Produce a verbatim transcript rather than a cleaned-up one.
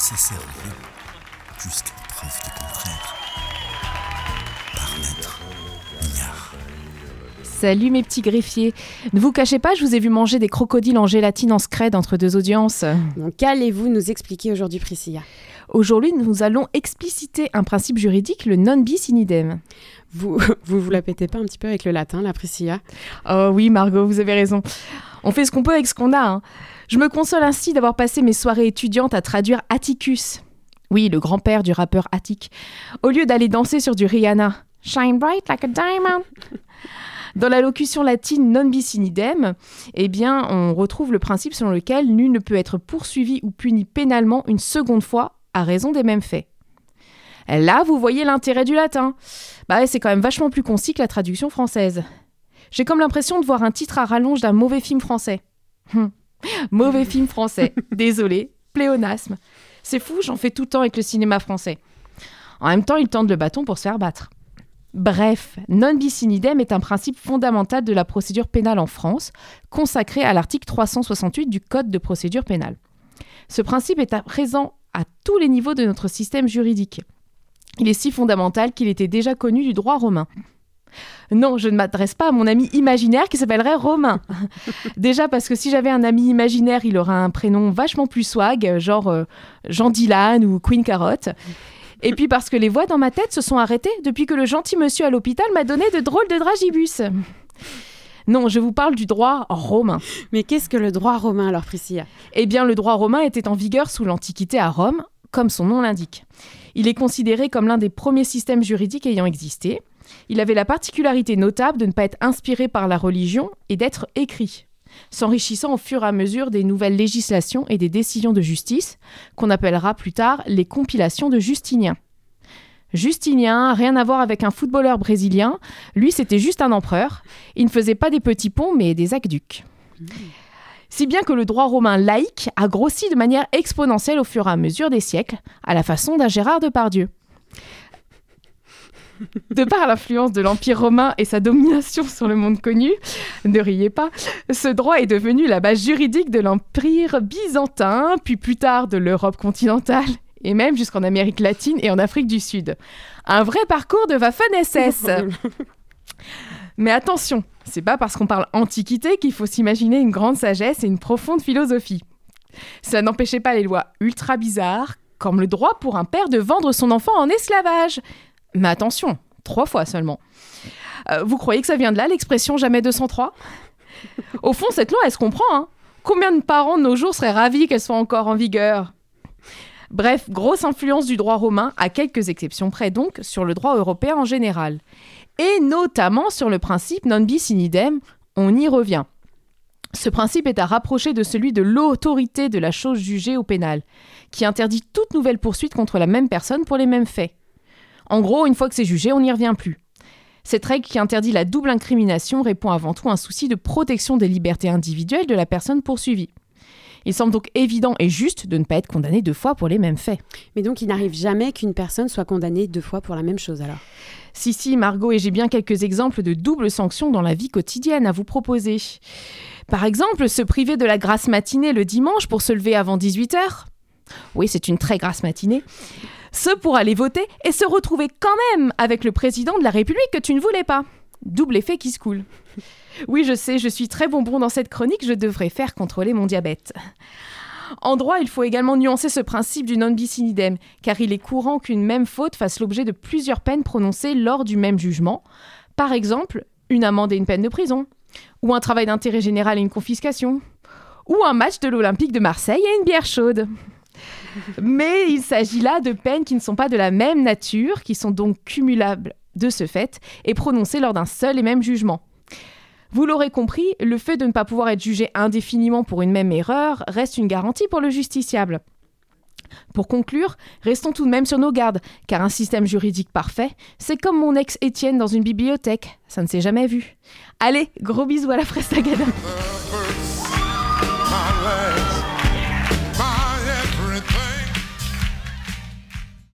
C'est sérieux, jusqu'à preuve du contraire. Par maître Mignard. Salut mes petits greffiers. Ne vous cachez pas, je vous ai vu manger des crocodiles en gélatine en scred entre deux audiences. Donc qu'allez-vous nous expliquer aujourd'hui, Priscilla ? Aujourd'hui, nous allons expliciter un principe juridique, le non bis in idem. Vous, vous vous la pétez pas un petit peu avec le latin, la Priscilla ? Oh oui, Margot, vous avez raison. On fait ce qu'on peut avec ce qu'on a. Hein. Je me console ainsi d'avoir passé mes soirées étudiantes à traduire Atticus. Oui, le grand-père du rappeur Attic. Au lieu d'aller danser sur du Rihanna. Shine bright like a diamond. Dans la locution latine non bis in idem, eh bien, on retrouve le principe selon lequel nul ne peut être poursuivi ou puni pénalement une seconde fois à raison des mêmes faits. Là, vous voyez l'intérêt du latin. Bah ouais, c'est quand même vachement plus concis que la traduction française. J'ai comme l'impression de voir un titre à rallonge d'un mauvais film français. Hum. Mauvais film français. Désolé, pléonasme. C'est fou, j'en fais tout le temps avec le cinéma français. En même temps, ils tendent le bâton pour se faire battre. Bref, non bis in idem est un principe fondamental de la procédure pénale en France, consacré à l'article trois cent soixante-huit du Code de procédure pénale. Ce principe est à présent à tous les niveaux de notre système juridique. Il est si fondamental qu'il était déjà connu du droit romain. Non, je ne m'adresse pas à mon ami imaginaire qui s'appellerait Romain. Déjà parce que si j'avais un ami imaginaire, il aurait un prénom vachement plus swag, genre euh, Jean Dylan ou Queen Carotte. Et puis parce que les voix dans ma tête se sont arrêtées depuis que le gentil monsieur à l'hôpital m'a donné de drôles de dragibus. Non, je vous parle du droit romain. Mais qu'est-ce que le droit romain alors, Priscilla ? Eh bien, le droit romain était en vigueur sous l'Antiquité à Rome, comme son nom l'indique. Il est considéré comme l'un des premiers systèmes juridiques ayant existé. Il avait la particularité notable de ne pas être inspiré par la religion et d'être écrit, s'enrichissant au fur et à mesure des nouvelles législations et des décisions de justice, qu'on appellera plus tard les compilations de Justinien. Justinien, rien à voir avec un footballeur brésilien, lui c'était juste un empereur. Il ne faisait pas des petits ponts mais des aqueducs. Mmh. Si bien que le droit romain laïque a grossi de manière exponentielle au fur et à mesure des siècles, à la façon d'un Gérard Depardieu. De par l'influence de l'Empire romain et sa domination sur le monde connu, ne riez pas, ce droit est devenu la base juridique de l'Empire byzantin, puis plus tard de l'Europe continentale, et même jusqu'en Amérique latine et en Afrique du Sud. Un vrai parcours de Waffen-S S. Mais attention, c'est pas parce qu'on parle antiquité qu'il faut s'imaginer une grande sagesse et une profonde philosophie. Ça n'empêchait pas les lois ultra bizarres, comme le droit pour un père de vendre son enfant en esclavage. Mais attention, trois fois seulement. Euh, vous croyez que ça vient de là, l'expression « jamais deux cent trois » ? Au fond, cette loi, elle se comprend. Hein. Combien de parents de nos jours seraient ravis qu'elle soit encore en vigueur ? Bref, grosse influence du droit romain, à quelques exceptions près donc, sur le droit européen en général. Et notamment sur le principe non bis in idem, on y revient. Ce principe est à rapprocher de celui de l'autorité de la chose jugée au pénal, qui interdit toute nouvelle poursuite contre la même personne pour les mêmes faits. En gros, une fois que c'est jugé, on n'y revient plus. Cette règle qui interdit la double incrimination répond avant tout à un souci de protection des libertés individuelles de la personne poursuivie. Il semble donc évident et juste de ne pas être condamné deux fois pour les mêmes faits. Mais donc, il n'arrive jamais qu'une personne soit condamnée deux fois pour la même chose, alors ? Si, si, Margot, et j'ai bien quelques exemples de doubles sanctions dans la vie quotidienne à vous proposer. Par exemple, se priver de la grasse matinée le dimanche pour se lever avant dix-huit heures. Oui, c'est une très grasse matinée. Ce pour aller voter et se retrouver quand même avec le président de la République que tu ne voulais pas. Double effet qui se coule. Oui, je sais, je suis très bonbon dans cette chronique, je devrais faire contrôler mon diabète. En droit, il faut également nuancer ce principe du non bis in idem, car il est courant qu'une même faute fasse l'objet de plusieurs peines prononcées lors du même jugement. Par exemple, une amende et une peine de prison, ou un travail d'intérêt général et une confiscation, ou un match de l'Olympique de Marseille et une bière chaude. Mais il s'agit là de peines qui ne sont pas de la même nature, qui sont donc cumulables de ce fait, et prononcées lors d'un seul et même jugement. Vous l'aurez compris, le fait de ne pas pouvoir être jugé indéfiniment pour une même erreur reste une garantie pour le justiciable. Pour conclure, restons tout de même sur nos gardes, car un système juridique parfait, c'est comme mon ex Étienne dans une bibliothèque, ça ne s'est jamais vu. Allez, gros bisous à la Frestagada.